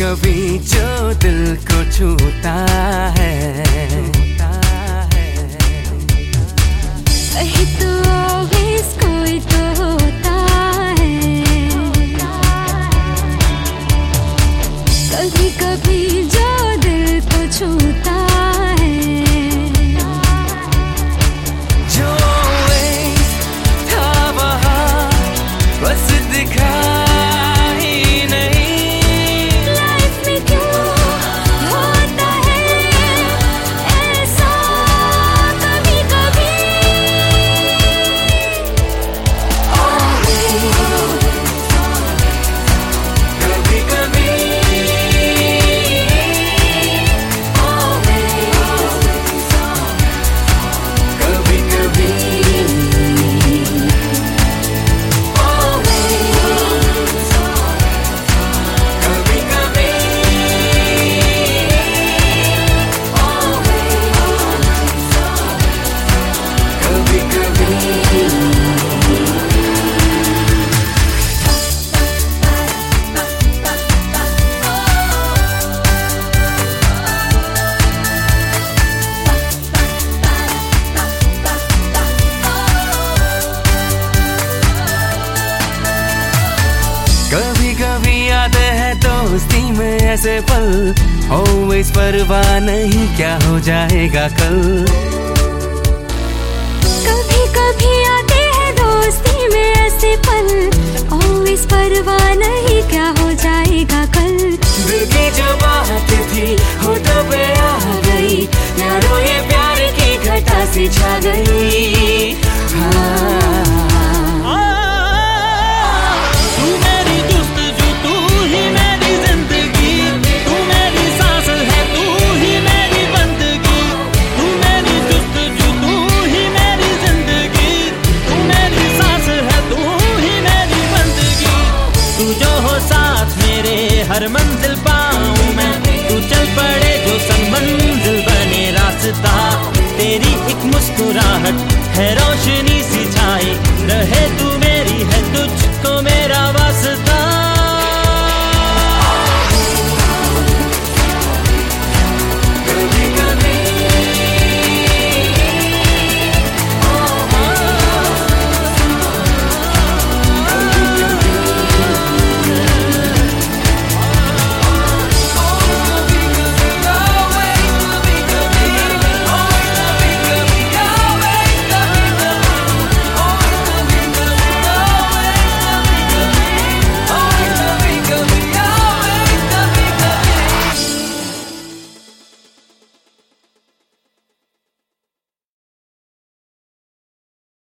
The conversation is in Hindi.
कभी जो दिल को छूता है, कहीं तो always कोई तो होता है। कभी कभी जो दिल को छूता है, जो always था वहाँ बस दिखा कभी कभी आते हैं दोस्ती में ऐसे पल, always परवाह नहीं क्या हो जाएगा कल। कभी कभी आते हैं दोस्ती में ऐसे पल, always परवाह नहीं क्या हो जाएगा कल। दिल की जो बात थी होठों पे आ गई, यारों ये प्यार की घटा सी छा गई। हर मंजिल पाऊं मैं, तू चल पड़े जो संग मंजिल बने रास्ता। तेरी एक मुस्कुराहट है रोशनी सी छाई रहे तू